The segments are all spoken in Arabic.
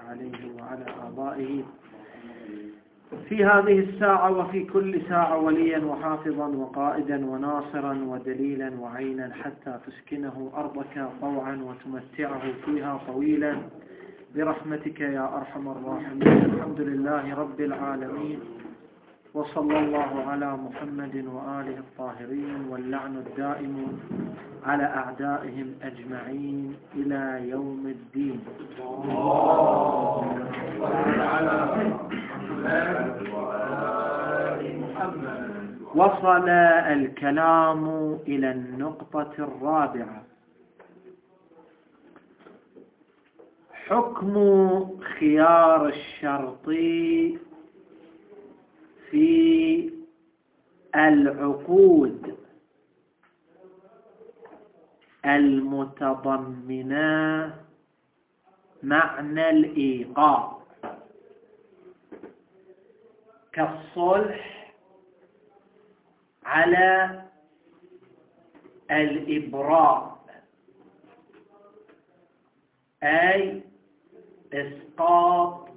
عليه وعلى آبائه في هذه الساعة وفي كل ساعة وليا وحافظا وقائدا وناصرا ودليلا وعينا حتى تسكنه أرضك طوعا وتمتعه فيها طويلا برحمتك يا أرحم الراحمين. الحمد لله رب العالمين، وصلى الله على محمد وآله الطاهرين، واللعن الدائم على أعدائهم أجمعين إلى يوم الدين. وصل الكلام إلى النقطة الرابعة: حكم خيار الشرط في العقود المتضمنة معنى الإيقاع كالصلح على الإبراء، أي إسقاط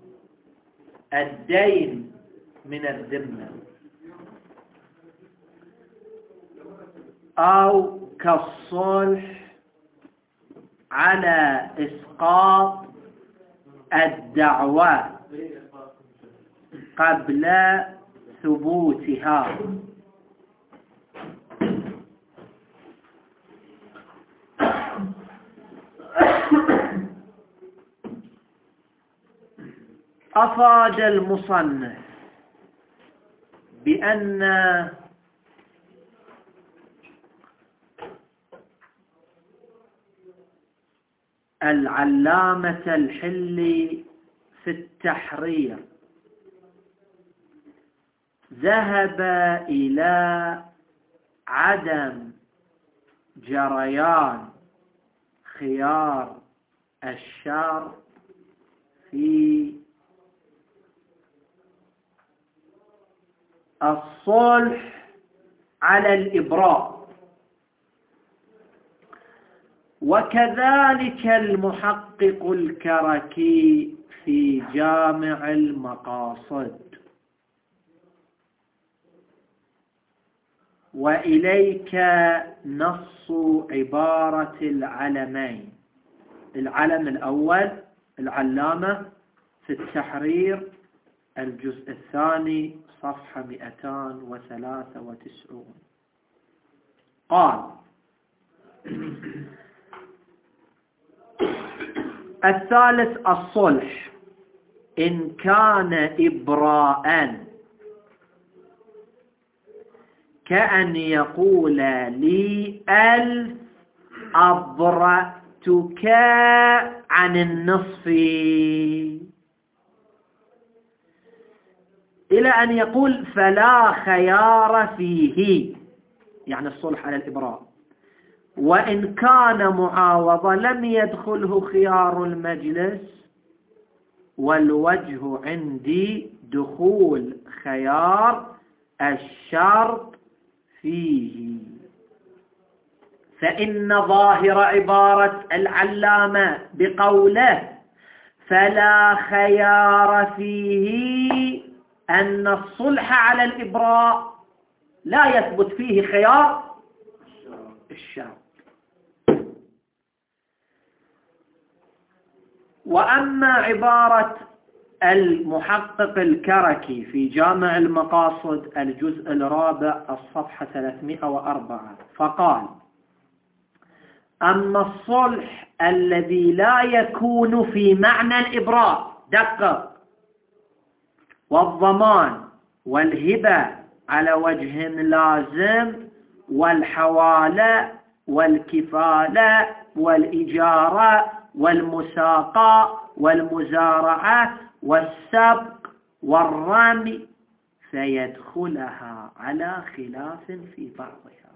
الدين من الذمة، أو كالصلح على إسقاط الدعوى قبل ثبوتها. أفاد المصنف بأن العلامة الحلي في التحرير ذهب إلى عدم جريان خيار الشرط في الصلح على الإبراء، وكذلك المحقق الكركي في جامع المقاصد. وإليك نص عبارة العلمين: العلم الأول العلامة في التحرير الجزء الثاني صفحة 293 قال: الثالث الصلح إن كان إبراءً، كأن يقول لي 1000 أبرأتك عن النصف، إلى أن يقول فلا خيار فيه، يعني الصلح على الإبراء. وإن كان معاوضة لم يدخله خيار المجلس، والوجه عندي دخول خيار الشرط فيه. فإن ظاهر عبارة العلامة بقوله فلا خيار فيه أن الصلح على الإبراء لا يثبت فيه خيار الشرط. وأما عبارة المحقق الكركي في جامع المقاصد الجزء الرابع الصفحة 304 فقال: أما الصلح الذي لا يكون في معنى الإبراء، دقق، والضمان والهبة على وجه لازم، والحوالة والكفالة والإجارة والمساقة والمزارعة والسبق والرمي، فيدخلها على خلاف في بعضها.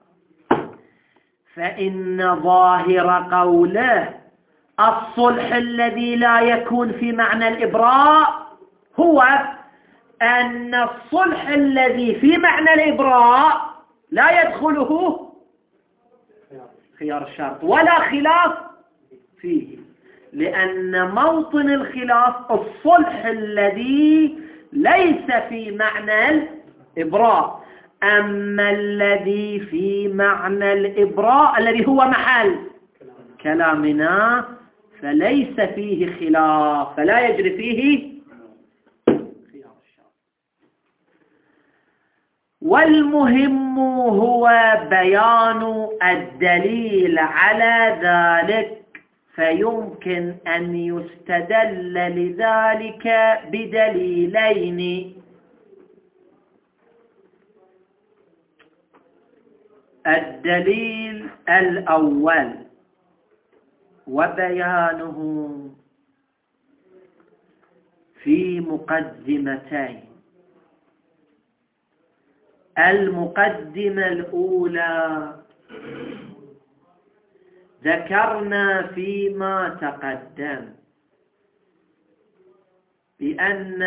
فإن ظاهر قوله الصلح الذي لا يكون في معنى الإبراء هو أن الصلح الذي في معنى الإبراء لا يدخله خيار الشرط ولا خلاف فيه، لأن موطن الخلاف الصلح الذي ليس في معنى الإبراء، أما الذي في معنى الإبراء الذي هو محل كلامنا فليس فيه خلاف، فلا يجري فيه خيار الشرع. والمهم هو بيان الدليل على ذلك، فيمكن أن يستدل لذلك بدليلين: الدليل الأول وبيانه في مقدمتين. المقدمة الأولى ذكرنا فيما تقدم بأن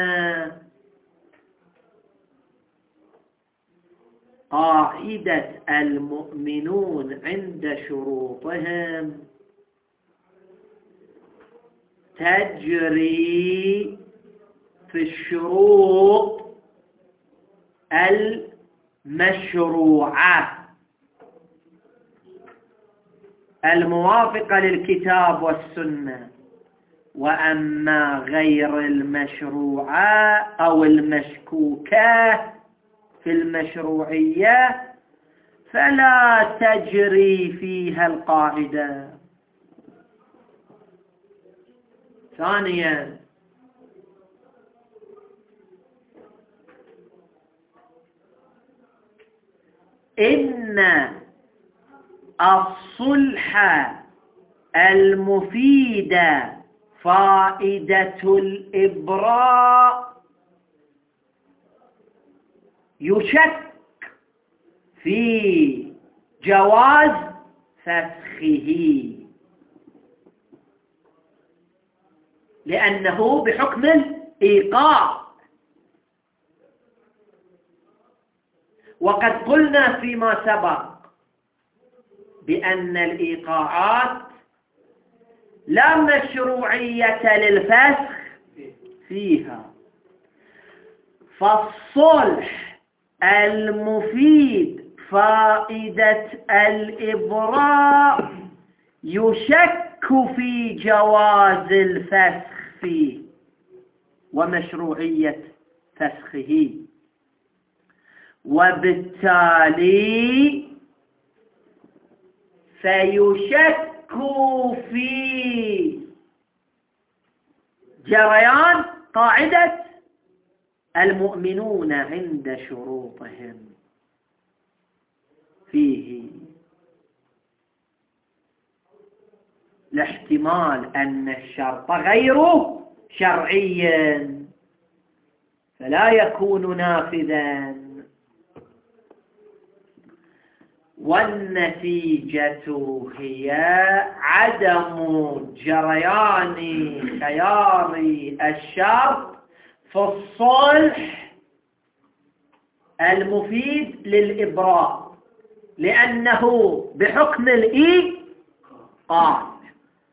قاعدة المؤمنون عند شروطهم تجري في الشروط المشروعة الموافقة للكتاب والسنة، وأما غير المشروعة أو المشكوكة في المشروعية فلا تجري فيها القاعدة. ثانيا، إن الصلح المفيد فائدة الإبراء يشك في جواز فسخه، لأنه بحكم الإيقاع. وقد قلنا فيما سبق بأن الإيقاعات لا مشروعية للفسخ فيها، فالصلح المفيد فائدة الإبراء يشك في جواز الفسخ فيه ومشروعية فسخه، وبالتالي فيشك في جريان قاعدة المؤمنون عند شروطهم فيه، لاحتمال أن الشرط غير شرعي فلا يكون نافذا. والنتيجة هي عدم جريان خيار الشرط في الصلح المفيد للإبراء، لأنه بحكم الإيقاع.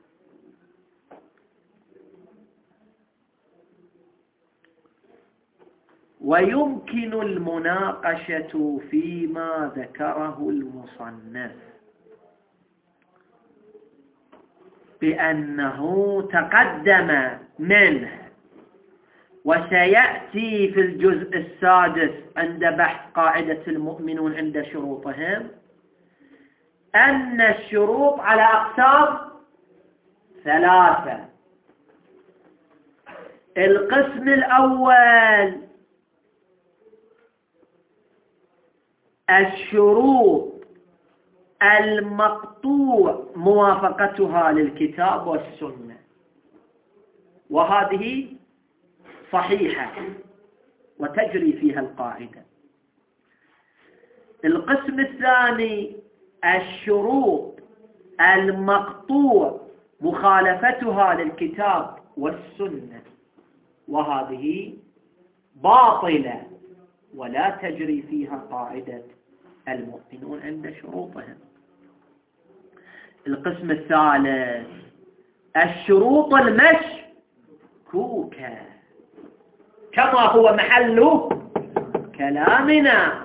ويمكن المناقشة فيما ذكره المصنف بأنه تقدم منه وسيأتي في الجزء السادس عند بحث قاعدة المؤمنون عند شروطهم أن الشروط على أقسام ثلاثة. القسم الأول الشروط المقطوع موافقتها للكتاب والسنة، وهذه صحيحة وتجري فيها القاعدة. القسم الثاني الشروط المقطوع مخالفتها للكتاب والسنة، وهذه باطلة ولا تجري فيها قاعدة المؤمنون عند شروطهم. القسم الثالث الشروط المشكوكة كما هو محل كلامنا.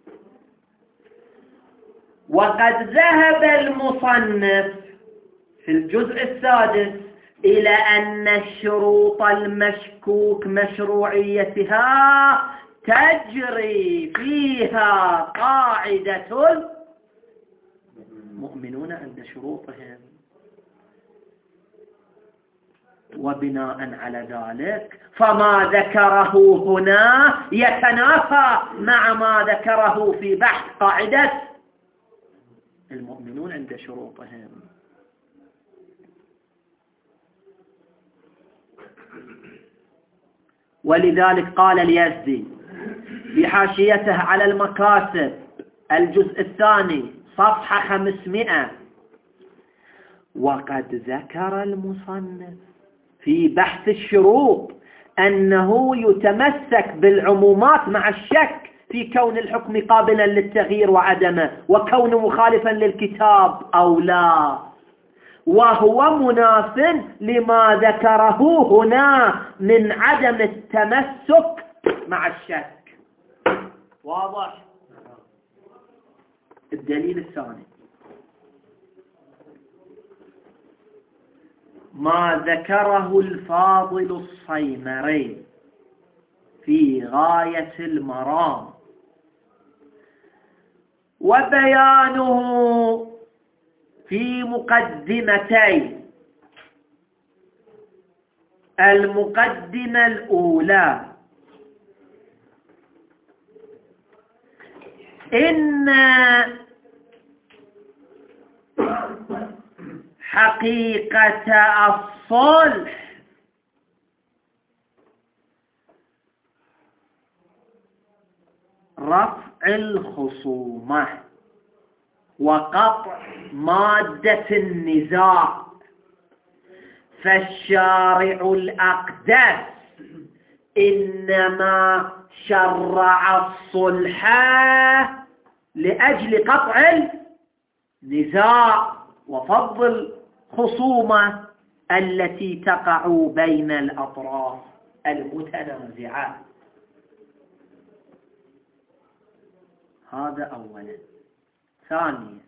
وقد ذهب المصنف في الجزء السادس إلى أن الشروط المشكوك مشروعيتها تجري فيها قاعدة المؤمنون عند شروطهم، وبناء على ذلك فما ذكره هنا يتنافى مع ما ذكره في بحث قاعدة المؤمنون عند شروطهم. ولذلك قال اليزدي في حاشيته على المكاسب الجزء الثاني صفحة 500: وقد ذكر المصنف في بحث الشروط أنه يتمسك بالعمومات مع الشك في كون الحكم قابلا للتغيير وعدمه، وكونه مخالفا للكتاب أو لا، وهو مناف لما ذكره هنا من عدم التمسك مع الشك. واضح؟ الدليل الثاني ما ذكره الفاضل الصيمري في غاية المرام، وبيانه في مقدمتين: المقدمة الأولى إن حقيقة الصلح رفع الخصومة وقطع مادة النزاع، فالشارع الأقدس إنما شرع الصلح لأجل قطع النزاع وفض الخصومة التي تقع بين الأطراف المتنازعة. هذا أولا. ثانيا،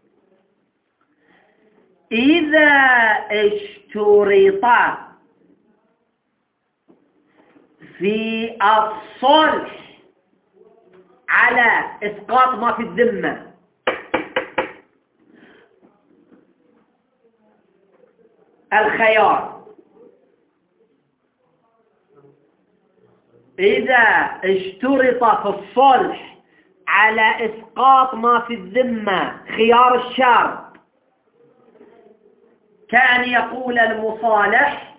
إذا اشترط في الصلح على إسقاط ما في الذمة الخيار، إذا اشترط في الصلح على إسقاط ما في الذمة خيار الشرط، كان يقول المصالح: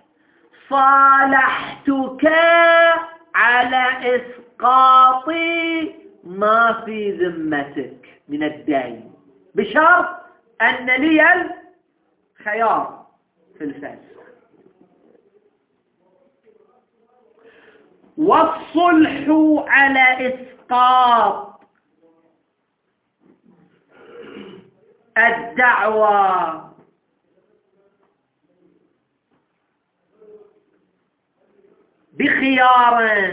صالحتك على إسقاط ما في ذمتك من الدين بشرط أن لي الخيار في الفسخ. والصلح على إسقاط الدعوى بخيار،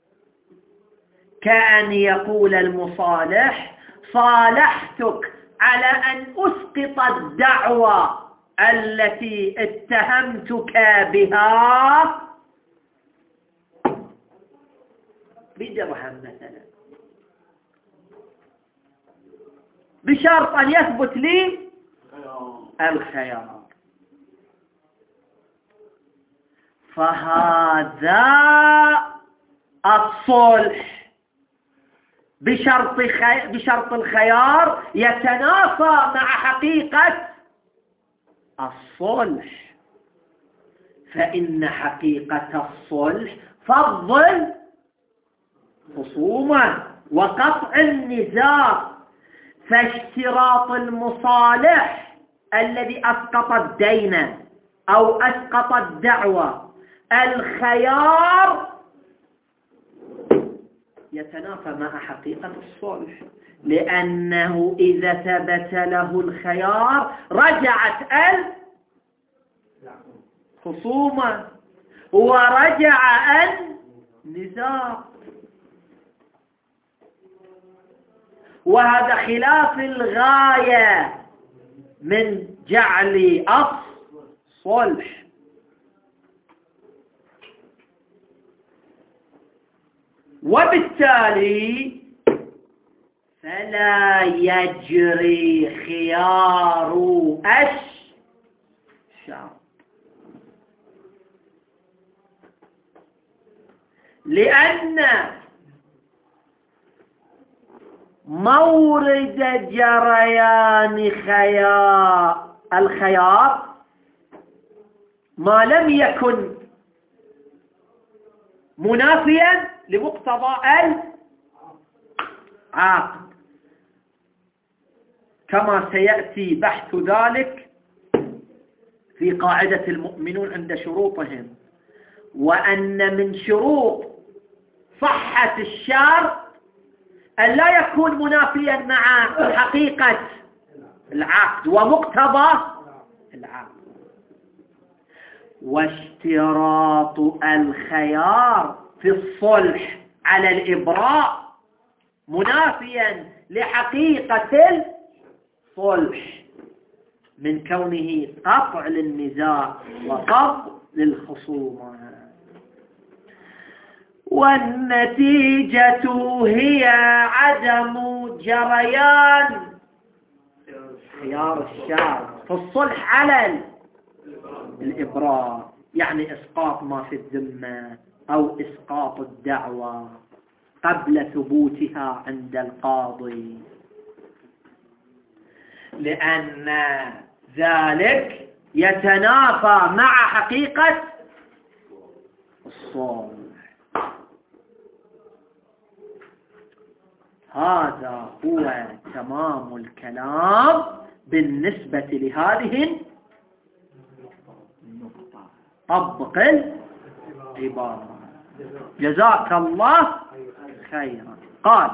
كأن يقول المصالح: صالحتك على أن أسقط الدعوى التي اتهمتك بها بدرهم مثلا، بشرط أن يثبت لي الخيار. فهذا الصلح بشرط الخيار يتنافى مع حقيقة الصلح، فإن حقيقة الصلح فض الخصومة وقطع النزاع. فاشتراط المصالح الذي أسقط الدين أو أسقط الدعوة الخيار يتنافى مع حقيقة الصلح، لأنه إذا ثبت له الخيار رجعت خصومة ورجع النزاع، وهذا خلاف الغاية من جعل الصلح. وبالتالي فلا يجري خيار الشرط، لأن مورد جريان الخيار ما لم يكن منافيا لمقتضى العقد، كما سيأتي بحث ذلك في قاعدة المؤمنون عند شروطهم، وأن من شروط صحة الشرط أن لا يكون منافيا مع حقيقة العقد ومقتضى العقد. واشتراط الخيار في الصلح على الإبراء منافيا لحقيقة الصلح من كونه قطع للنزاع وقطع للخصومة. والنتيجة هي عدم جريان خيار الشرط في الصلح على الإبراء، يعني إسقاط ما في الذمة أو إسقاط الدعوة قبل ثبوتها عند القاضي، لأن ذلك يتنافى مع حقيقة الصلح. هذا هو تمام الكلام بالنسبة لهذه النقطة. طبق العبارة. جزاك الله خيرا. قال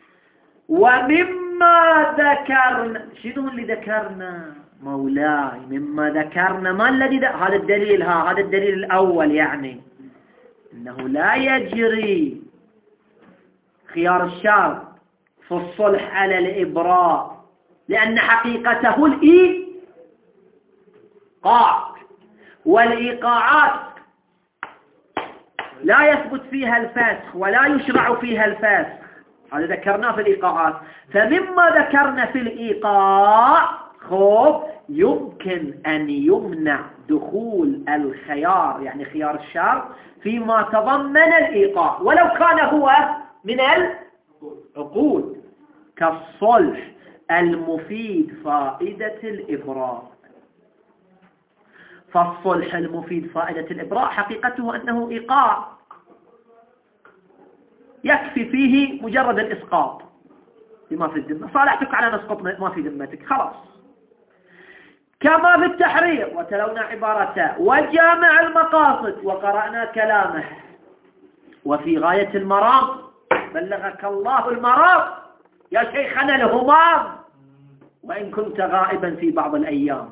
ومما ذكرنا، شنو اللي ذكرنا مولاي؟ مما ذكرنا ما الذي هذا الدليل، هذا الدليل الأول، يعني أنه لا يجري خيار الشرط في الصلح على الإبراء لأن حقيقته الإيقاع، والإيقاعات لا يثبت فيها الفسخ ولا يشرع فيها الفسخ، هذا ذكرناه في الإيقاعات. فمما ذكرنا في الإيقاع خوف يمكن أن يمنع دخول الخيار، يعني خيار الشرط، فيما تضمن الإيقاع ولو كان هو من العقود، كالصلح المفيد فائدة الإبراء. فالصلح المفيد فائدة الإبراء حقيقته أنه إيقاع يكفي فيه مجرد الإسقاط بما في الذمة، صالحتك على نسقط ما في ذمتك خلاص. كما في التحرير وتلونا عبارته وجامع المقاصد وقرأنا كلامه، وفي غاية المرام بلغك الله المرام يا شيخنا الهمام وإن كنت غائبا في بعض الأيام.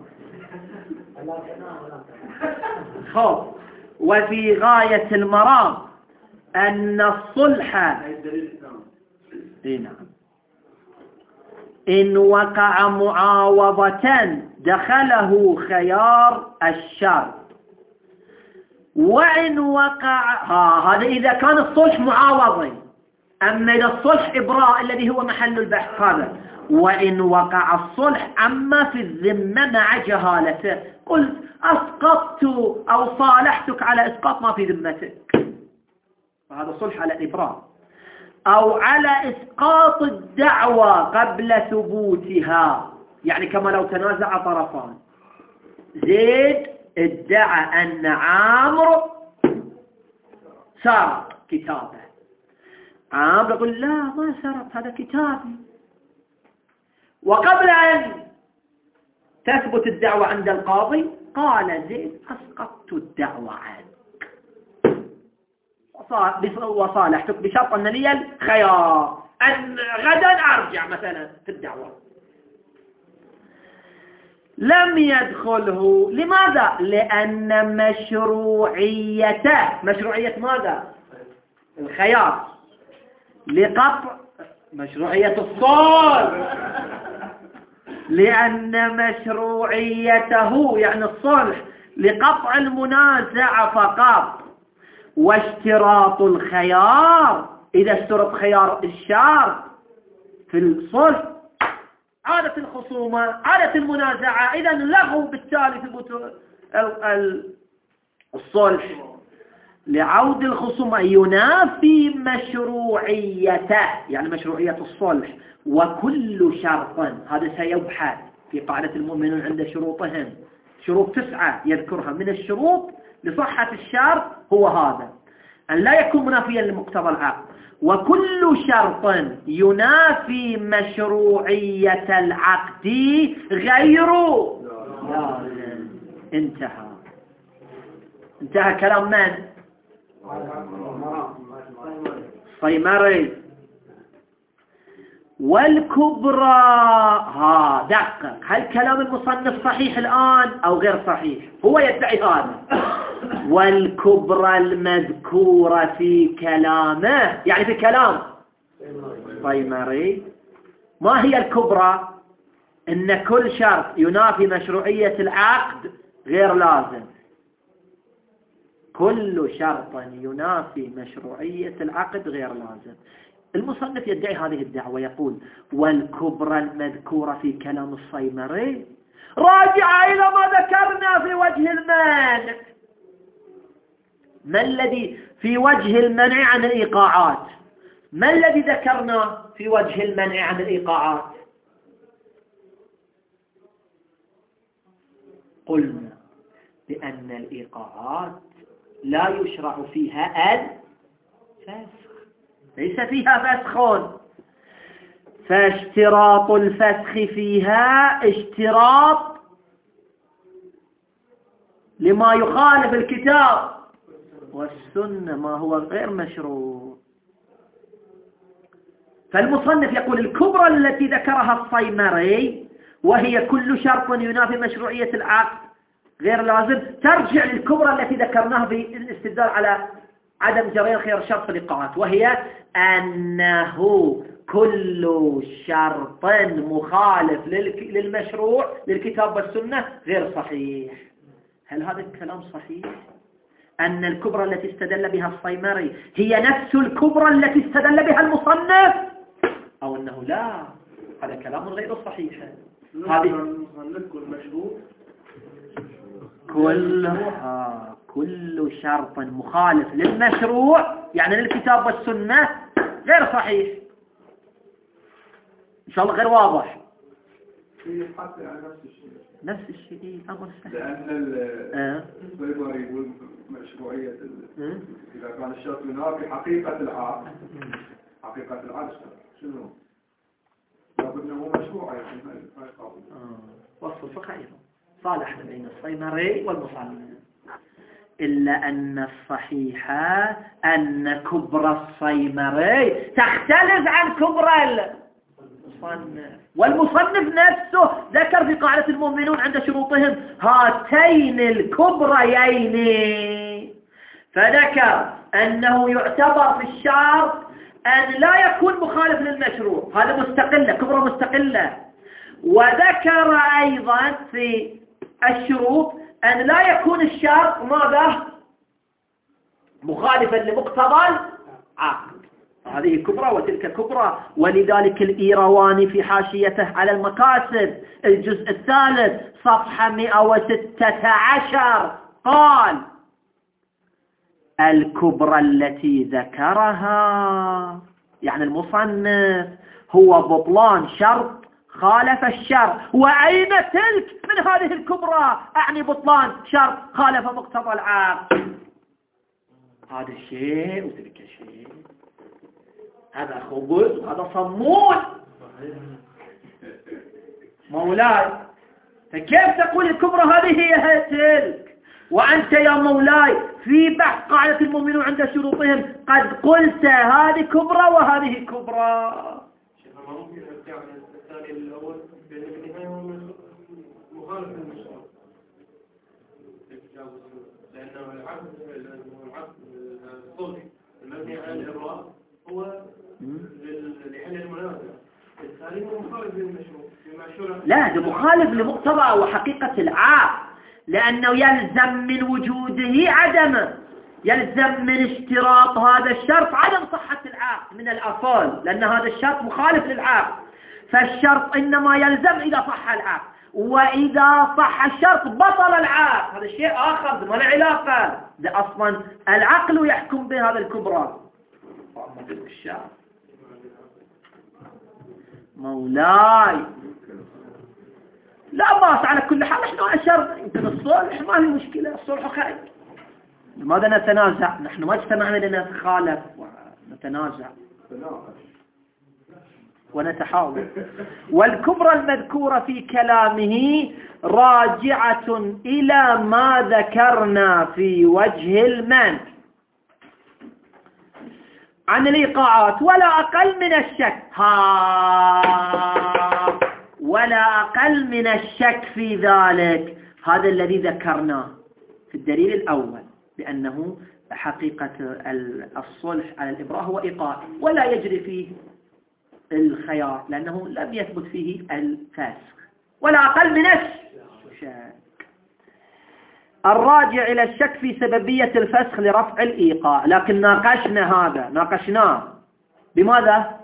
خوف. وفي غاية المرام أن الصلح إن وقع معاوضة دخله خيار الشرط، وإن وقع هذا إذا كان الصلح معاوضي. أما إذا الصلح إبراء الذي هو محل البحث هذا، وإن وقع الصلح أما في الذمة مع جهالته، قلت أسقطت أو صالحتك على إسقاط ما في ذمتك، فهذا صلح على الإبراء، أو على إسقاط الدعوة قبل ثبوتها، يعني كما لو تنازع طرفان، زيد ادعى أن عامر سرق كتابه، عامر يقول لا ما سرق هذا كتابي، وقبل أن تثبت الدعوة عند القاضي قال زيد أسقطت الدعوة عنك وصالحتك بشرط أن لي الخيار أن غدا أرجع مثلا في الدعوة. لم يدخله. لماذا؟ لأن مشروعية ماذا؟ الخيار لقطع مشروعية الصلح، لأن مشروعيته يعني الصلح لقطع المنازعة فقط، واشتراط الخيار إذا اشترط خيار الشرط في الصلح عادت الخصومة، عادت المنازعة، إذا لغوا بالتالي ثبوت الصلح. لعود الخصومة ينافي مشروعيته يعني مشروعية الصلح. وكل شرط، هذا سيبحث في قاعدة المؤمنون عند شروطهم، شروط 9 يذكرها من الشروط لصحة الشرط هو هذا، أن لا يكون منافيا لمقتضى العقد. وكل شرط ينافي مشروعية العقد غير لازم. انتهى كلام من؟ الصيمري. والكبرى دقق، هل كلام المصنف صحيح الآن أو غير صحيح؟ هو يدعي هذا. والكبرى المذكورة في كلامه يعني في كلام الصيمري، ما هي الكبرى؟ إن كل شرط ينافي مشروعية العقد غير لازم. كل شرط ينافي مشروعية العقد غير لازم. المصنف يدعي هذه الدعوة، يقول والكبرى المذكورة في كلام الصيمري راجعة إلى ما ذكرنا في وجه المنع. ما الذي في وجه المنع عن الإيقاعات؟ ما الذي ذكرنا في وجه المنع عن الإيقاعات؟ قلنا بأن الإيقاعات لا يشرع فيها الفسخ، ليس فيها فسخ، فاشتراط الفسخ فيها اشتراط لما يخالف الكتاب والسنة، ما هو غير مشروع. فالمصنف يقول الكبرى التي ذكرها الصيمري وهي كل شرط ينافي مشروعية العقد غير لازم، ترجع للكبرى التي ذكرناها في الاستدلال على عدم جريان خيار شرط في الإيقاعات، وهي أنه كل شرط مخالف للمشروع للكتاب والسنة غير صحيح. هل هذا الكلام صحيح؟ أن الكبرى التي استدل بها الصيمري هي نفس الكبرى التي استدل بها المصنف، أو أنه لا، هذا كلام غير صحيح. هذه المصنف والمشروع كل شرط مخالف للمشروع يعني للكتاب والسنة غير صحيح. إن شاء الله غير واضح. نفس الشيء أمر سهل. لأن الصيمري يقول مشروعية إذا كان الشرط ينافي حقيقة العقد. حقيقة العقد شنو؟ لابد أنه مشروع ما يقابل. وصف الفقه أيضا صالح بين الصيمري والمصنف، إلا أن الصحيح أن كبرى الصيمري تختلف عن كبرى المصنف. والمصنف نفسه ذكر في قاعدة المؤمنون عند شروطهم هاتين الكبريين، فذكر أنه يعتبر في الشرط أن لا يكون مخالف للمشروع، هذا مستقلة، كبرى مستقلة. وذكر أيضا في الشروط أن لا يكون الشرط ماذا؟ مخالفا لمقتضى العقد. هذه كبرى وتلك كبرى. ولذلك الإيرواني في حاشيته على المكاسب الجزء 3 صفحة 116 قال الكبرى التي ذكرها يعني المصنف هو بطلان شرط خالف الشرع. وأين تلك من هذه الكبرى؟ أعني بطلان شرط خالف مقتضى العقد. هذا الشيء وتلك الشيء، هذا خبز وهذا صمون مولاي. فكيف تقول الكبرى هذه هي تلك وأنت يا مولاي في بحث قاعدة المؤمنون عند شروطهم قد قلت هذه كبرى وهذه كبرى؟ مخالف للمشروع لأنه العقد الصلح المبني على الإبراء هو لحل المنازع. الثاني هو مخالف للمشروع. لا، ده مخالف لمقتضى وحقيقة العقد، لأنه يلزم من وجوده عدمه، يلزم من اشتراط هذا الشرط عدم صحة العقد من الأصل، لأن هذا الشرط مخالف للعقد. فالشرط إنما يلزم إذا صح العقد، وإذا صح الشرط بطل العقد. هذا شيء آخر ما له علاقة، ده أصلا العقل يحكم بهذا الكبرى. مولاي لا باس، على كل حال احنا أشر يمكن الصلح ما هي مشكلة، الصلح خير. لماذا نتنازع؟ نحن ما اجتمعنا لنتخالف ونتنازع ونتحاور. والكبرى المذكورة في كلامه راجعة إلى ما ذكرنا في وجه المنع عن الإيقاعات ولا أقل من الشك. ولا أقل من الشك في ذلك، هذا الذي ذكرناه في الدليل الأول، بأنه حقيقة الصلح على الإبراء هو إيقاع ولا يجري فيه الخيار، لأنه لم يثبت فيه الفسخ. ولا أقل من الشك. الراجع إلى الشك في سببية الفسخ لرفع الإيقاع، لكن ناقشناه بماذا؟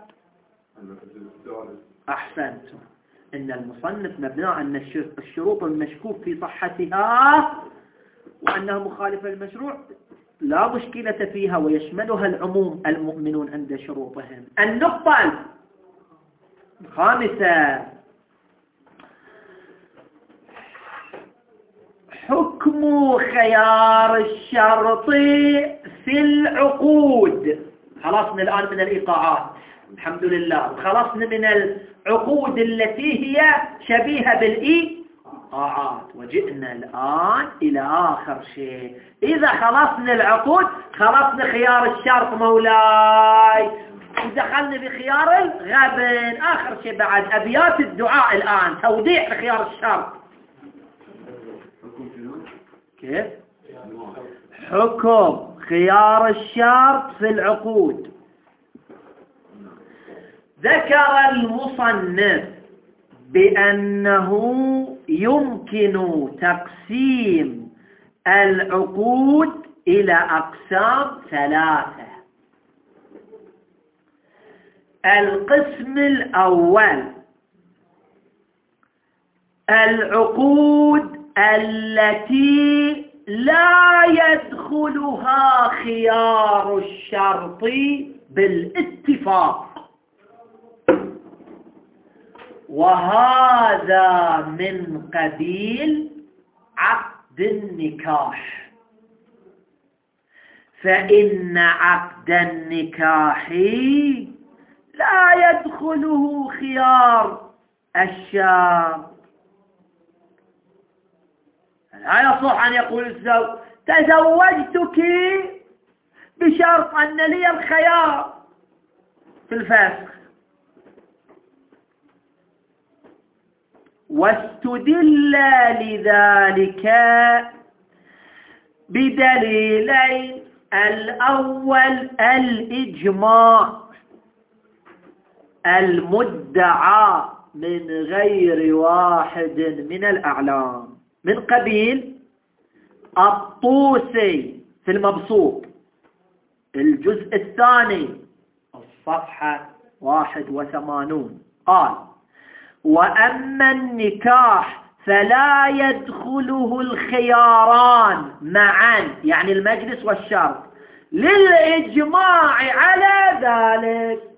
أحسنت. إن المصنف مبنى أن الشروط المشكوك في صحتها وأنها مخالفة للمشروع لا مشكلة فيها، ويشملها العموم المؤمنون عند شروطهم. النقطة الخامسة: حكم خيار الشرط في العقود. خلصنا الآن من الإيقاعات الحمد لله، خلصنا من العقود التي هي شبيهة بالإيقاعات، وجئنا الآن إلى آخر شيء. إذا خلصنا العقود خلصنا خيار الشرط مولاي، ودخلنا بخيار الغبن. آخر شيء بعد أبيات الدعاء الآن، توضيح لخيار الشرط. كيف؟ حكم خيار الشرط في العقود. ذكر المصنف بأنه يمكن تقسيم العقود إلى أقسام ثلاثة. القسم الأول: العقود التي لا يدخلها خيار الشرط بالاتفاق، وهذا من قبيل عقد النكاح. فإن عقد النكاح لا يدخله خيار الشرط. لا يصح أن يقول الزوج: تزوجتك بشرط أن لي الخيار في الفسخ. واستدل لذلك بدليلين: الأول الإجماع المدعى من غير واحد من الأعلام، من قبيل الطوسي في المبسوط الجزء الثاني الصفحة 81 قال: وأما النكاح فلا يدخله الخياران معا، يعني المجلس والشرط، للإجماع على ذلك.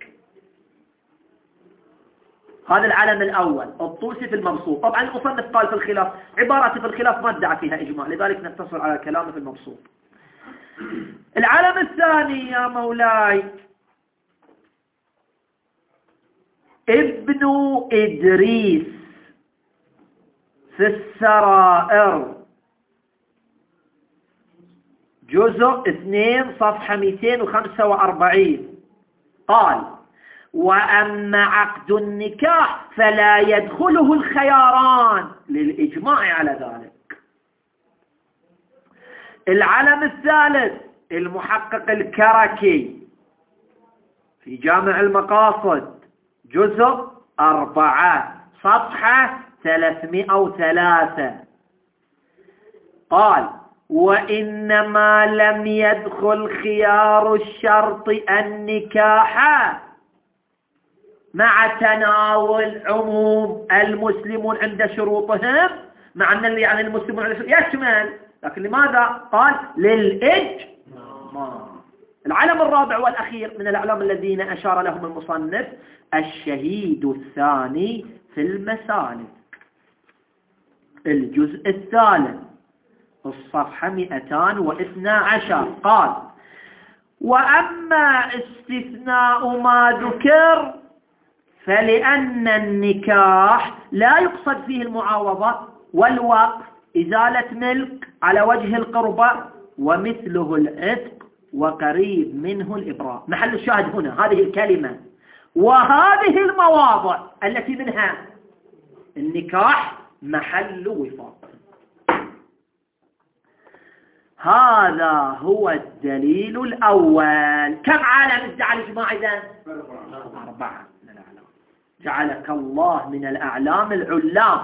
هذا العلم الأول الطوسي في المبسوط. طبعا المصنف قال في الخلاف، عبارة في الخلاف ما ادعى فيها إجماع، لذلك نقتصر على كلامه في المبسوط. العلم الثاني يا مولاي ابن إدريس في السرائر جزء 2 صفحة 245 قال: وأما عقد النكاح فلا يدخله الخياران للإجماع على ذلك. العلم الثالث المحقق الكركي في جامع المقاصد جزء 4 صفحة 303 قال: وإنما لم يدخل خيار الشرط النكاح مع تناول عموم المسلمون عند شروطهم، مع أن يعني المسلمون يشمل، لكن لماذا قال للإجماع. العلم الرابع والأخير من الأعلام الذين أشار لهم المصنف الشهيد الثاني في المسالك، الجزء الثالث الصفحة 212 قال: وأما استثناء ما ذكر فلأن النكاح لا يقصد فيه المعاوضة والوقف، إزالة ملك على وجه القربة، ومثله العتق وقريب منه الإبراء. محل الشاهد هنا هذه الكلمة وهذه المواضع التي منها النكاح محل وفاق. هذا هو الدليل الأول. كم عالم ادعى الإجماع إذن؟ 4 من الأعلام. جعلك الله من الأعلام العلام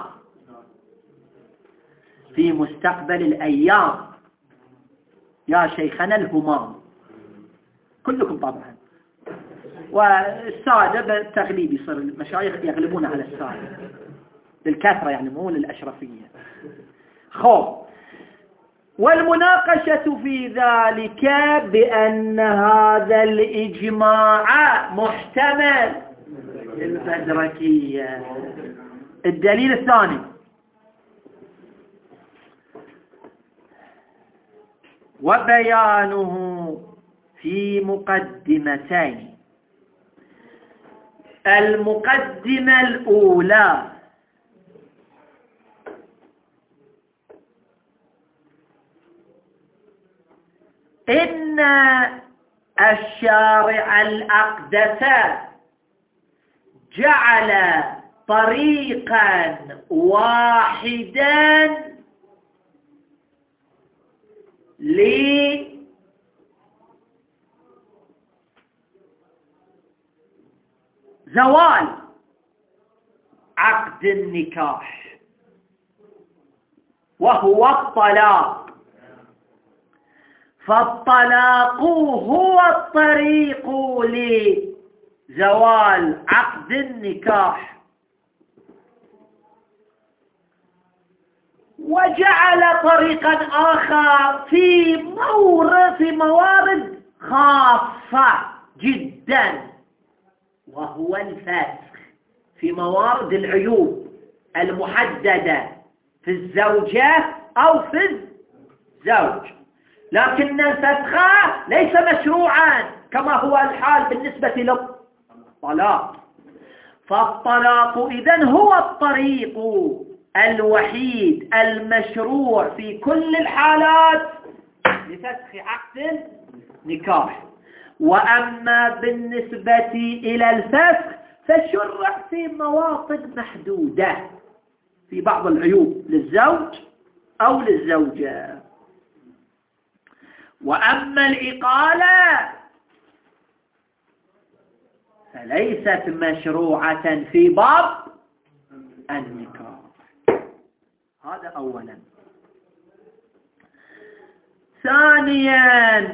في مستقبل الأيام يا شيخنا الهمام كلكم طبعا. والسادة بالتغليب يصير المشايخ يغلبون على السادة بالكثرة، يعني مو للأشرفية. والمناقشة في ذلك بأن هذا الإجماع محتمل الفدركية. الدليل الثاني: وبيانه في مقدمتين. المقدمة الأولى: إن الشارع الأقدس جعل طريقا واحدا لزوال عقد النكاح، وهو الطلاق. فالطلاق هو الطريق لزوال عقد النكاح. وجعل طريقا آخر في موارد خاصة جدا، وهو الفسخ في موارد العيوب المحددة في الزوجة أو في الزوج. لكن الفسخ ليس مشروعا كما هو الحال بالنسبة للطلاق. فالطلاق إذن هو الطريق الوحيد المشروع في كل الحالات لفسخ عقد النكاح. وأما بالنسبة إلى الفسخ فشرع في مواطن محدودة في بعض العيوب للزوج أو للزوجة. وأما الإقالة فليست مشروعة في باب النكاح. هذا أولا. ثانيا: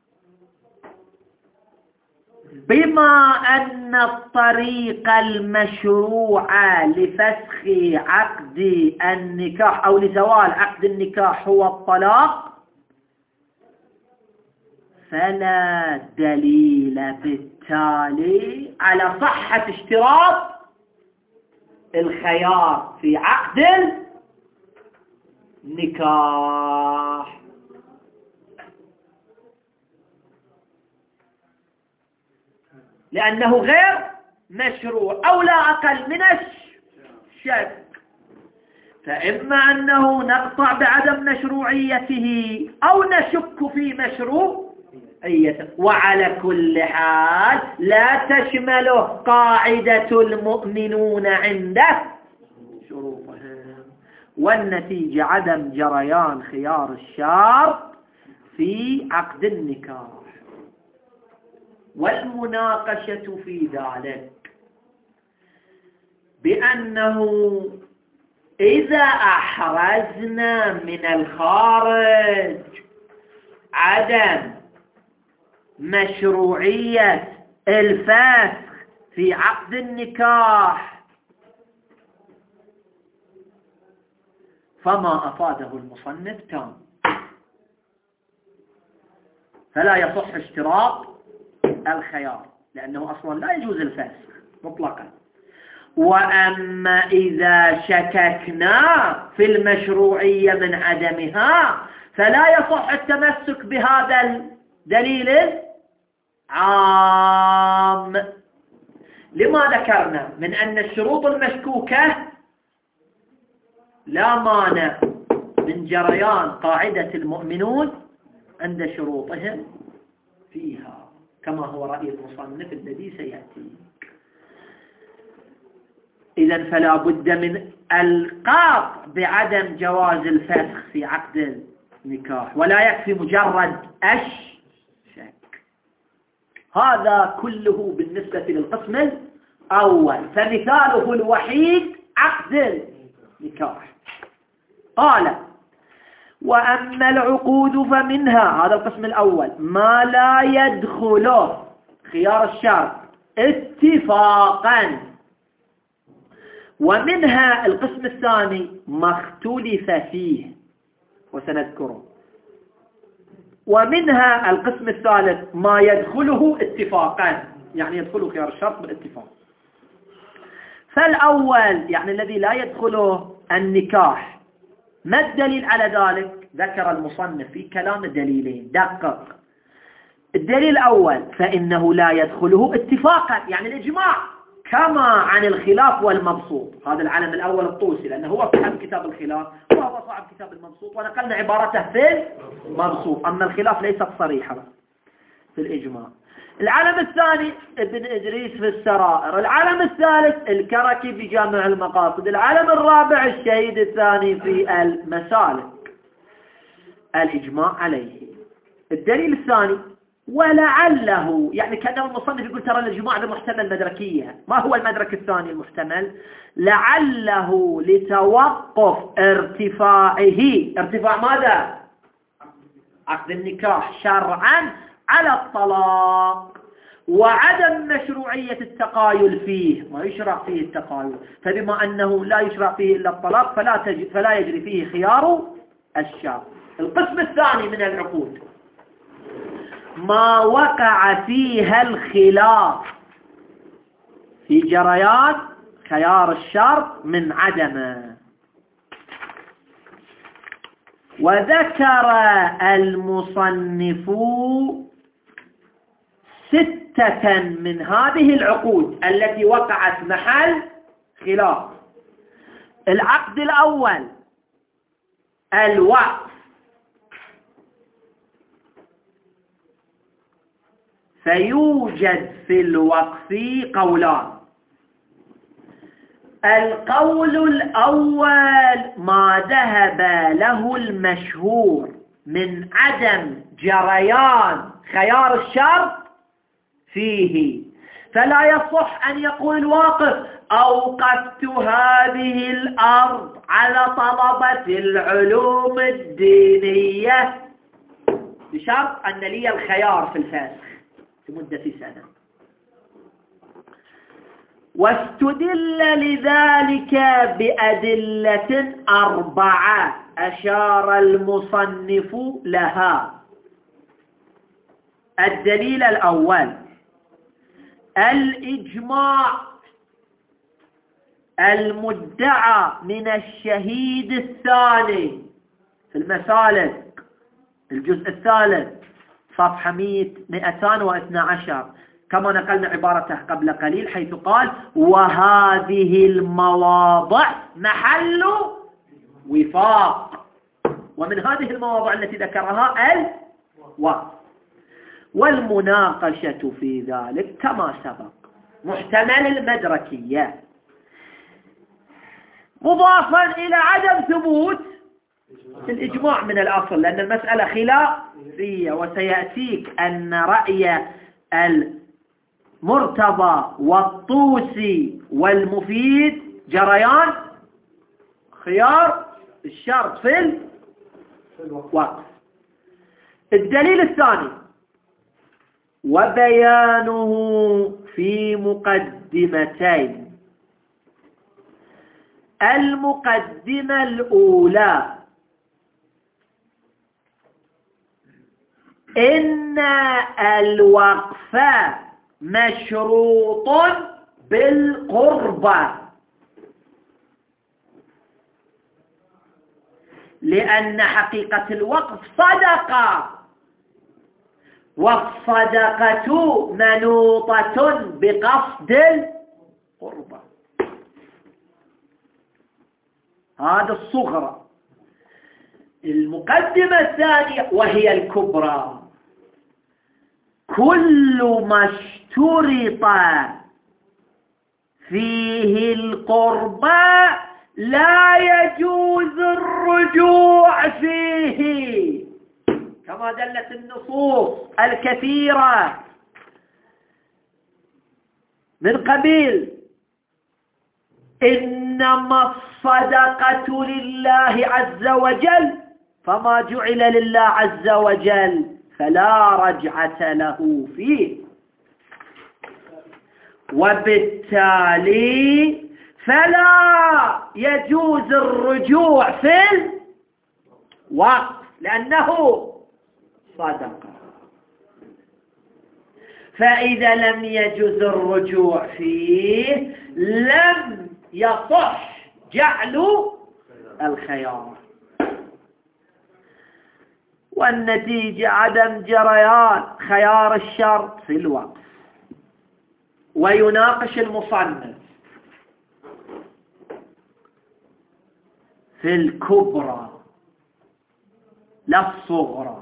بما أن الطريق المشروع لفسخ عقد النكاح أو لزوال عقد النكاح هو الطلاق، فلا دليل بالتالي على صحة اشتراط الخيار في عقد النكاح. لأنه غير مشروع أو لا أقل من الشك. فإما أنه نقطع بعدم مشروعيته أو نشك في مشروعيته. مشروعية. وعلى كل حال لا تشمله قاعدة المؤمنون عنده شروطهم، والنتيجة عدم جريان خيار الشرط في عقد النكاح. والمناقشة في ذلك بأنه إذا أحرزنا من الخارج عدم مشروعية الفسخ في عقد النكاح فما أفاده المصنف تام، فلا يصح اشتراط الخيار لأنه أصلا لا يجوز الفسخ مطلقا. وأما إذا شككنا في المشروعية من عدمها فلا يصح التمسك بهذا الدليل العام. لما ذكرنا من أن الشروط المشكوكة لا مانع من جريان قاعدة المؤمنون عند شروطهم فيها، كما هو رأي المصنف الذي سيأتي. إذن فلا بد من القاط بعدم جواز الفسخ في عقد النكاح، ولا يكفي مجرد الشك. هذا كله بالنسبة للقسم الأول، فمثاله الوحيد عقد النكاح. قال: وأما العقود فمنها، هذا القسم الأول، ما لا يدخله خيار الشرط اتفاقا، ومنها القسم الثاني ما اختلف فيه وسنذكره، ومنها القسم الثالث ما يدخله اتفاقا، يعني يدخله خيار الشرط بالاتفاق. فالأول يعني الذي لا يدخله النكاح، ما الدليل على ذلك؟ ذكر المصنف في كلام دليلين، دقق. الدليل الأول فإنه لا يدخله اتفاقا، يعني الإجماع، كما عن الخلاف والمبسوط. هذا العلم الأول الطوسي، لأنه هو صاحب كتاب الخلاف وهو صاحب كتاب المبسوط، ونقلنا عبارته في المبسوط. أما الخلاف ليست صريحة في الإجماع. العلم الثاني ابن إدريس في السرائر. العلم الثالث الكركي في جامع المقاصد. العلم الرابع الشهيد الثاني في المسالك. الإجماع عليه. الدليل الثاني ولعله، يعني كأنه المصنف يقول ترى الإجماع هذا محتمل مدركية. ما هو المدرك الثاني المحتمل؟ لعله لتوقف ارتفاع ماذا؟ عقد النكاح شرعا على الطلاق، وعدم مشروعية التقايل فيه، ما يشرع فيه التقايل، فبما أنه لا يشرع فيه إلا الطلاق فلا يجري فيه خيار الشرط. القسم الثاني من العقود ما وقع فيها الخلاف في جريان خيار الشرط من عدمه. وذكر المصنف 6 من هذه العقود التي وقعت محل خلاف. العقد الأول الوقف، فيوجد في الوقف قولان. القول الأول ما ذهب له المشهور من عدم جريان خيار الشرط فيه، فلا يصح أن يقول الواقف أوقفت هذه الأرض على طلبة العلوم الدينية بشرط أن لي الخيار في الفسخ لمدة سنة. واستدل لذلك بأدلة 4 أشار المصنف لها. الدليل الأول الإجماع المدعى من الشهيد الثاني في المسالك الجزء الثالث صفحة 212 كما نقلنا عبارته قبل قليل، حيث قال وهذه المواضع محل وفاق. ومن هذه المواضع التي ذكرها الوقف. والمناقشة في ذلك كما سبق محتمل المدركية مضافا إلى عدم ثبوت الإجماع من الأصل، لأن المسألة خلافية، وسيأتيك أن رأي المرتضى والطوسي والمفيد جريان خيار الشرط في الوقف. الدليل الثاني وبيانه في مقدمتين. المقدمة الأولى إن الوقف مشروط بالقربة، لأن حقيقة الوقف صدقة، والصدقة منوطة بقصد القربة. هذا الصغرى. المقدمة الثانية وهي الكبرى، كل ما اشترط فيه القربى لا يجوز الرجوع فيه، كما دلت النصوص الكثيرة من قبيل إنما الصدقة لله عز وجل، فما جعل لله عز وجل فلا رجعة له فيه، وبالتالي فلا يجوز الرجوع في الوقف لأنه صدقة. فإذا لم يجوز الرجوع فيه لم يصح جعل الخيار، والنتيجة عدم جريان خيار الشرط في الوقف. ويناقش المصنف في الكبرى لا الصغرى،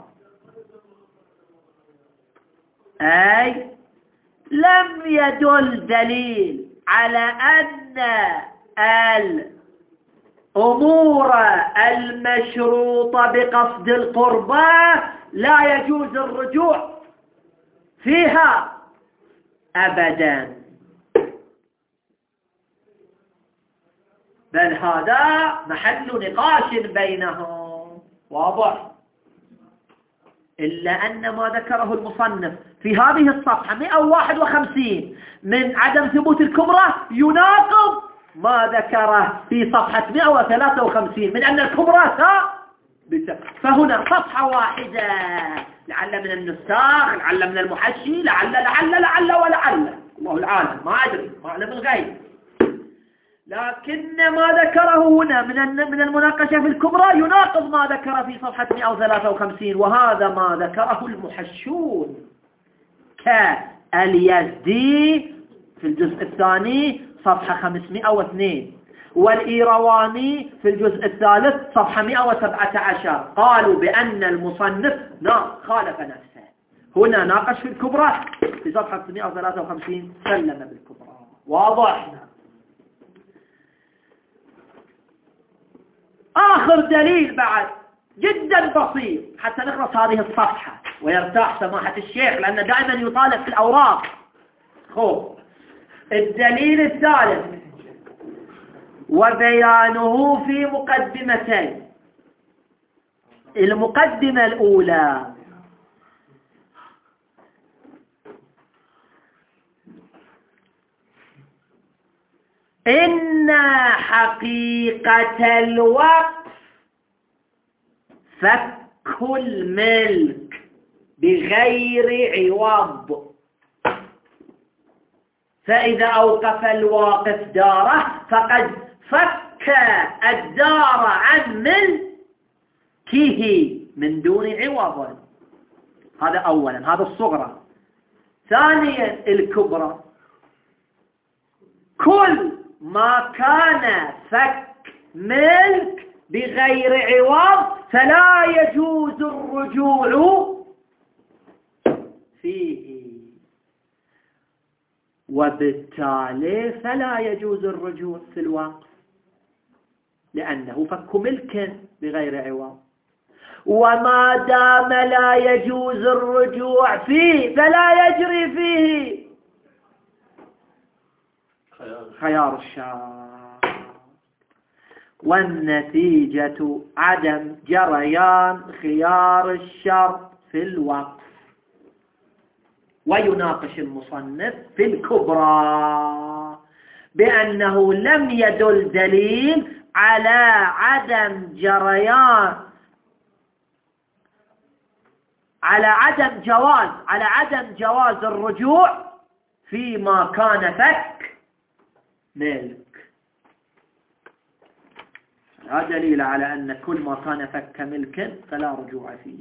أي لم يدل دليل على أن الأمور المشروطة بقصد القربى لا يجوز الرجوع فيها أبدا، بل هذا محل نقاش بينهم واضح. إلا أن ما ذكره المصنف في هذه الصفحة 151 من عدم ثبوت الكبرى يناقض ما ذكره في صفحة 153 من أن الكبرى ثابتة. فهنا صفحة واحدة، لعل من النساخ، لعل من المحشي، لعل ولعل، الله العالم، ما أدري، ما أعلم الغيب. لكن ما ذكره هنا من المناقشة في الكبرى يناقض ما ذكر في صفحة 153، وهذا ما ذكره المحشون كاليزدي في الجزء الثاني صفحة 502، والإيرواني في الجزء الثالث صفحة 117. قالوا بأن المصنف خالف نفسه. هنا ناقش في الكبرى في صفحة 153 سلم بالكبرى. واضح. آخر دليل بعد جدا بسيط حتى نخلص هذه الصفحة ويرتاح سماحة الشيخ، لأنه دائما يطالب في الأوراق. الدليل الثالث وبيانه في مقدمتين. المقدمة الأولى إن حقيقة الوقف فك الملك بغير عوض، فإذا أوقف الواقف داره فقد فك الدار عن ملكه من دون عوض. هذا أولا، هذا الصغرى. ثانيا الكبرى، كل ما كان فك ملك بغير عوض فلا يجوز الرجوع فيه، وبالتالي فلا يجوز الرجوع في الوقف لأنه فك ملك بغير عوض. وما دام لا يجوز الرجوع فيه فلا يجري فيه خيار الشرط. والنتيجة عدم جريان خيار الشرط في الوقف. ويناقش المصنف في الكبرى بأنه لم يدل دليل على عدم جواز الرجوع فيما كان فك ملك. لا دليل على أن كل ما كان فك ملك فلا رجوع فيه.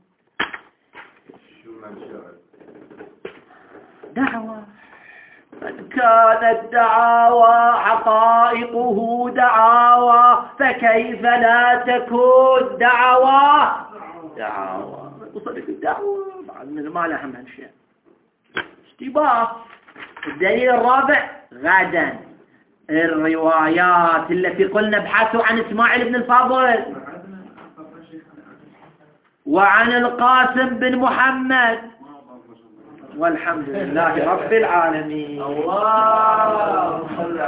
دعوى من كانت دعاوى حقائقه دعاوى فكيف لا تكون دعوى وصدق الدعوى بعد من ما لها من شيء اشتباه. الدليل الرابع غدا الروايات التي قلنا ابحثوا عن إسماعيل بن الفضل وعن القاسم بن محمد، والحمد لله رب العالمين. الله